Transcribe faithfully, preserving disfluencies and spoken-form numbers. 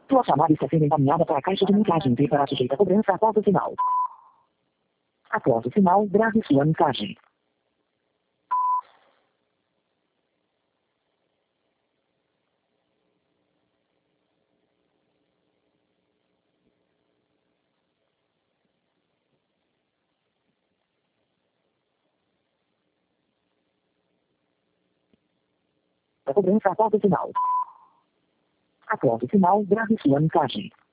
Sua chamada está sendo encaminhada para a caixa de mensagens e para sujeita a cobrança após o sinal. Após o sinal, grave sua mensagem. A cobrança após o sinal. Após o sinal, grave sua mensagem.